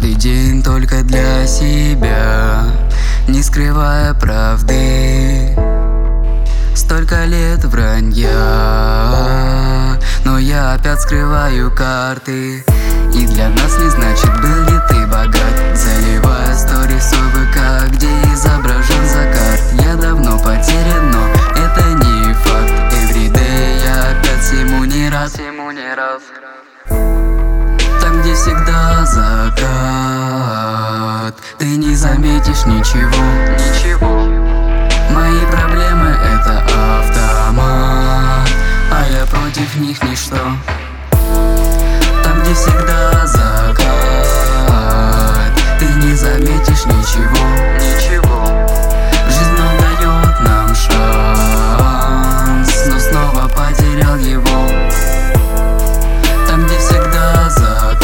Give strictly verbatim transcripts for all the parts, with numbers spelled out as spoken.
Каждый день только для себя, не скрывая правды. Столько лет вранья, но я опять скрываю карты. И для нас не значит, был ли ты богат, заливая сторис свой ВК, где изображен закат. Я давно потерян, но это не факт. Everyday я опять всему не рад, всему не рад. Там, где всегда закат, ты не заметишь ничего, ничего. Мои проблемы — это автомат, а я против них ничто. Там, где всегда закат, ты не заметишь ничего, ничего. Жизнь нам дает нам шанс, но снова потерял его. Там, где всегда закат,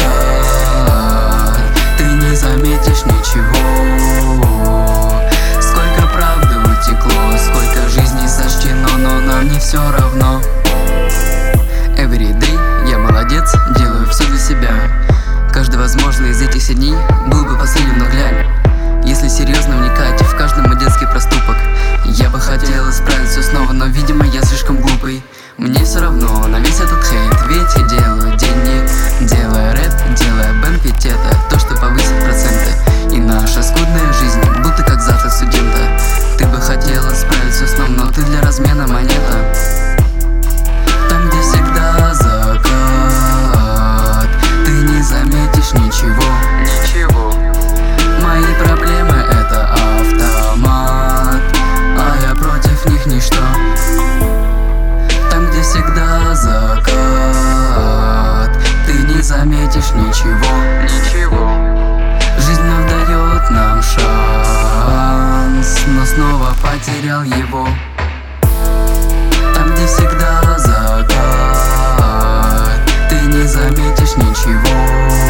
ты не заметишь ничего. Сколько правды утекло, сколько жизней сочтено, но нам не все равно. Everyday я молодец, делаю все для себя. Каждый возможный из этих дней был бы последним, но глянь. Если серьезно вникать в каждый мой детский проступок, я бы хотел исправить все снова, но, видимо, я слишком глупый. Мне все равно на весь этот хейт, ведь я делаю деньги, делая рэп, делая бэнк, ведь это то, что повысит проценты. И наша скудная жизнь, будто как завтрак студента. Ты бы хотела исправить все снова, но ты для размена монета. Там, где всегда закат, ты не заметишь ничего, ничего. Мои проблемы — это автомат, а я против них ничто. Там, где всегда закат, ты не заметишь ничего, ничего. Жизнь нам дает нам шанс, но снова потерял его. Там, где всегда закат, ты не заметишь ничего.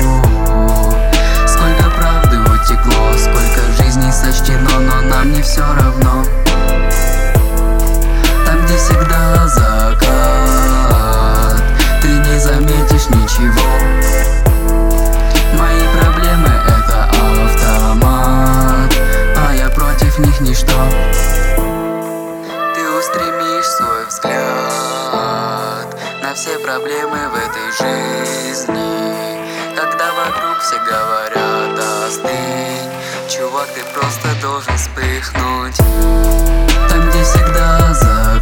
Сколько правды утекло, сколько жизней сочтено, но нам не все равно. Там, где всегда закат, ты не заметишь ничего. Мои проблемы — это автомат, а я против них ничто. Ты устремишь свой взгляд на все проблемы в этой жизни, когда вокруг все говорят: остынь, чувак, ты просто должен вспыхнуть. Там, где всегда закат,